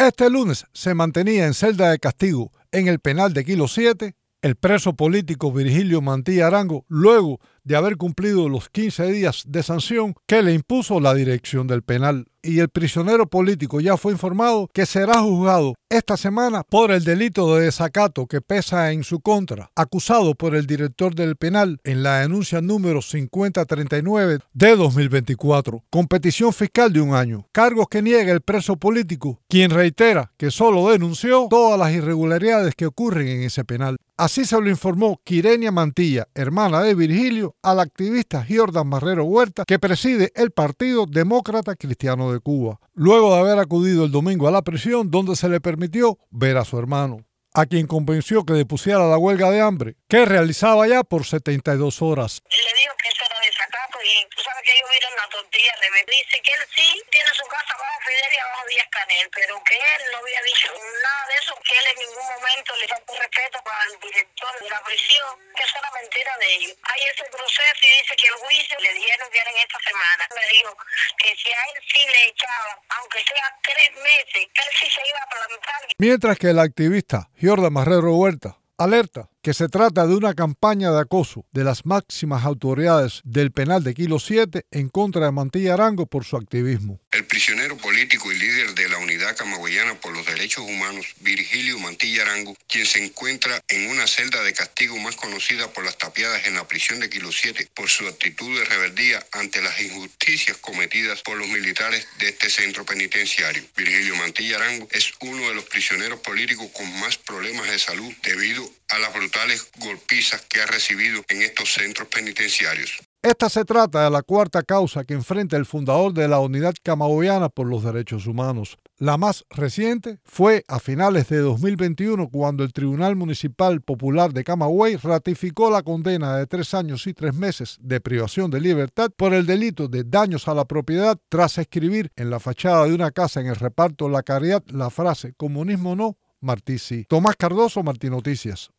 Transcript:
Este lunes se mantenía en celda de castigo en el penal de Kilo 7 el preso político Virgilio Mantilla Arango, luego de haber cumplido los 15 días de sanción que le impuso la dirección del penal. Y el prisionero político ya fue informado que será juzgado esta semana por el delito de desacato que pesa en su contra, acusado por el director del penal en la denuncia número 5039 de 2024, con petición fiscal de 1 año. Cargos que niega el preso político, quien reitera que solo denunció todas las irregularidades que ocurren en ese penal. Así se lo informó Quirenia Mantilla, hermana de Virgilio, al activista Jordan Marrero Huerta, que preside el Partido Demócrata Cristiano de Cuba, luego de haber acudido el domingo a la prisión donde se le permitió ver a su hermano, a quien convenció que depusiera la huelga de hambre, que realizaba ya por 72 horas. Le digo que eso era desacato y tú sabes que ellos miran la tortilla al revés. Dice que él sí tiene su casa bajo Fidel y abajo Díaz Canel, pero que él no había dicho nada de eso, que él en ningún momento le faltó respeto para el director de la prisión, que eso era mentira de ellos. Hay ese proceso y dice que el juicio le dijeron que era en esta semana. Me dijo que si a él sí le echaban, aunque sea 3 meses, que él sí se iba a plantar. Mientras que el activista Jordan Marrero Huerta alerta que se trata de una campaña de acoso de las máximas autoridades del penal de Kilo 7 en contra de Mantilla Arango por su activismo. El prisionero político y líder de la Unidad Camagüeyana por los Derechos Humanos, Virgilio Mantilla Arango, quien se encuentra en una celda de castigo más conocida por las tapiadas en la prisión de Kilo 7 por su actitud de rebeldía ante las injusticias cometidas por los militares de este centro penitenciario. Virgilio Mantilla Arango es uno de los prisioneros políticos con más problemas de salud debido a las brutales golpizas que ha recibido en estos centros penitenciarios. Esta se trata de la 4ª causa que enfrenta el fundador de la Unidad Camagüeyana por los Derechos Humanos. La más reciente fue a finales de 2021, cuando el Tribunal Municipal Popular de Camagüey ratificó la condena de 3 años y 3 meses de privación de libertad por el delito de daños a la propiedad tras escribir en la fachada de una casa en el reparto La Caridad la frase «Comunismo no, Martí sí». Tomás Cardoso, Martí Noticias.